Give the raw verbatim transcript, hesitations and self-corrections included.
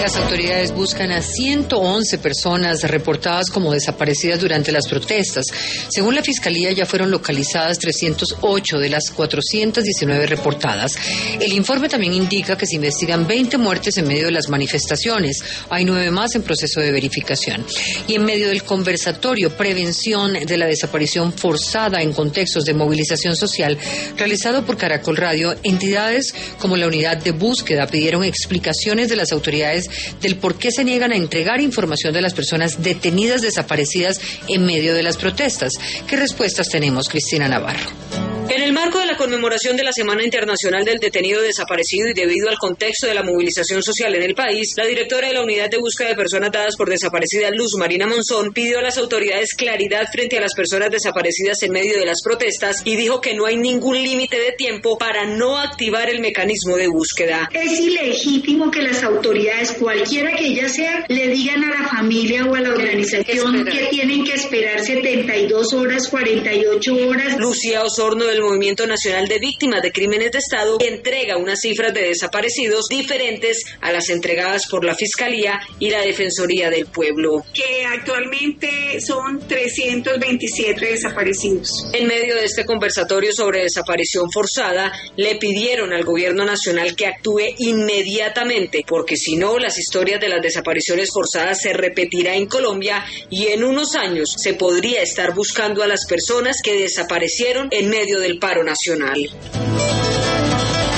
Las autoridades buscan a ciento once personas reportadas como desaparecidas durante las protestas. Según la Fiscalía, ya fueron localizadas trescientas ocho de las cuatrocientas diecinueve reportadas. El informe también indica que se investigan veinte muertes en medio de las manifestaciones. Hay nueve más en proceso de verificación. Y en medio del conversatorio Prevención de la Desaparición Forzada en Contextos de Movilización Social, realizado por Caracol Radio, entidades como la Unidad de Búsqueda pidieron explicaciones de las autoridades del por qué se niegan a entregar información de las personas detenidas desaparecidas en medio de las protestas. ¿Qué respuestas tenemos, Cristina Navarro? En el marco de la conmemoración de la Semana Internacional del Detenido Desaparecido y debido al contexto de la movilización social en el país, la directora de la Unidad de Búsqueda de Personas Dadas por Desaparecidas, Luz Marina Monzón, pidió a las autoridades claridad frente a las personas desaparecidas en medio de las protestas y dijo que no hay ningún límite de tiempo para no activar el mecanismo de búsqueda. Es ilegítimo que las autoridades, cualquiera que ellas sean, le digan a la familia o a la organización que tienen que esperar setenta y dos horas, cuarenta y ocho horas. Lucía Osorno, del Movimiento Nacional de Víctimas de Crímenes de Estado, entrega unas cifras de desaparecidos diferentes a las entregadas por la Fiscalía y la Defensoría del Pueblo. Que actualmente son trescientos veintisiete desaparecidos. En medio de este conversatorio sobre desaparición forzada, le pidieron al Gobierno Nacional que actúe inmediatamente, porque si no, las historias de las desapariciones forzadas se repetirá en Colombia y en unos años se podría estar buscando a las personas que desaparecieron en medio del paro nacional.